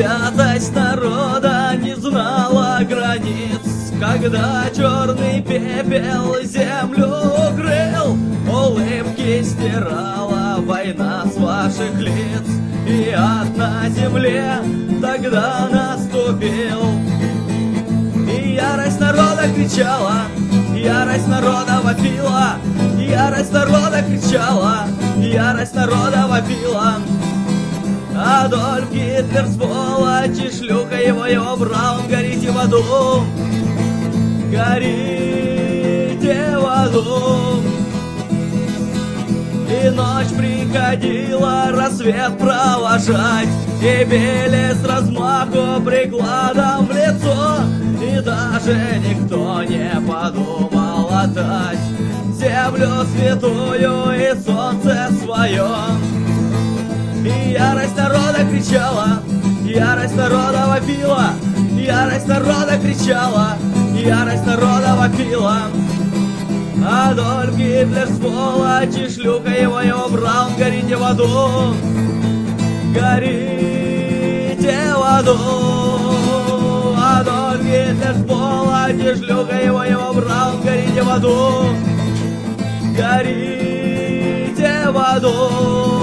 Святость народа не знала границ, когда черный пепел землю укрыл. Улыбки стирала война с ваших лиц, и ад на земле тогда наступил. И ярость народа кричала, ярость народа вопила, ярость народа кричала, ярость народа вопила. Адольф Гитлер, сволочь, и шлюха его Браун, горите в аду, горите в аду. И ночь приходила рассвет провожать, и били с размаху прикладом в лицо, и даже никто не подумал отдать землю святую и солнце свое. И ярость народа кричала, ярость народа вопила, ярость народа кричала, ярость народа вопила. Адольф Гитлер, сволочь, и шлюха его Браун, горите в аду, горите в аду. Адольф Гитлер, сволочь, и шлюха его Браун, горите в аду, горите в аду.